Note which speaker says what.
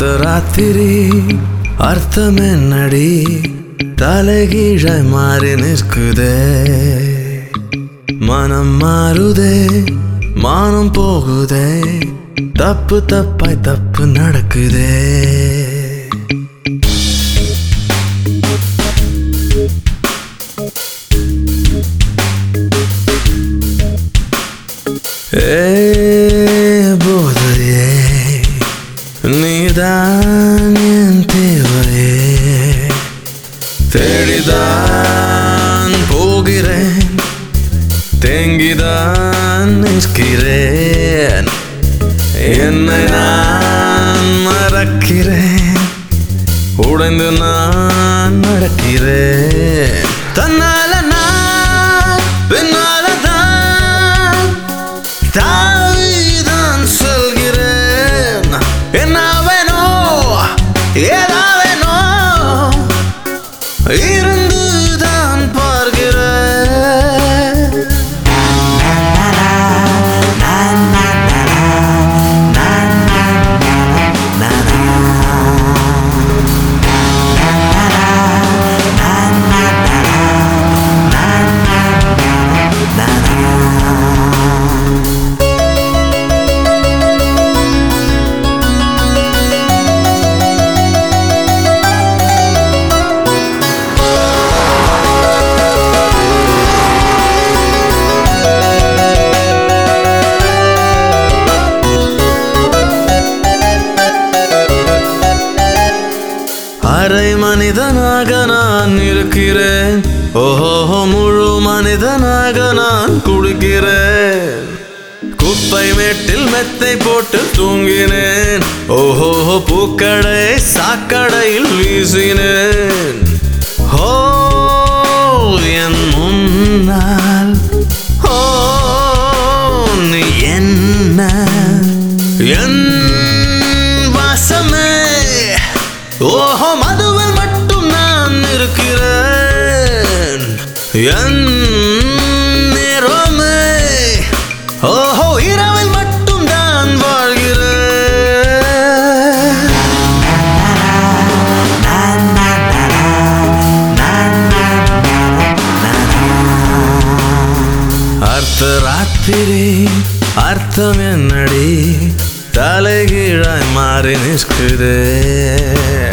Speaker 1: ராத்திரி அர்த்தம் என்னடி தலைகீழாய் மாறி நிற்குதே மனம் மாறுதே மானம் போகுதே தப்பு தப்பாய் தப்பு நடக்குதே போதையே நீதான் என் தேவையே தேடிதான் போகிறேன் தேங்கிதான் நிற்கிறேன் என்னை நான் மறக்கிறேன் உடைந்து நான் நடக்கிறேன் தன்னால நான் பின்னால தான் தாவிதான் சொல்கிறேன் என்ன வேணோ ஏதா வேணோ இருந்துதான் பார்க்கிறேன் அரை மனிதனாக நான் இருக்கிறேன் ஓஹோ முழு மனிதனாக நான் குடிக்கிறேன் குப்பை மேட்டில் மெத்தை போட்டு தூங்கினேன் ஓஹோ பூக்கடை சாக்கடையில் வீசினேன் ஓ என் முன்னால் ஓ நீ என்ன என் வாசமே ஓஹோ மதுவில் மட்டும் நான் இருக்கிறேன் என் நேரமே ஓஹோ இரவில் மட்டும் நான் வாழ்கிறேன் அர்த்த ராத்திரி அர்த்தம் என்னடி தலைகீழாய் மாறி நிற்குதே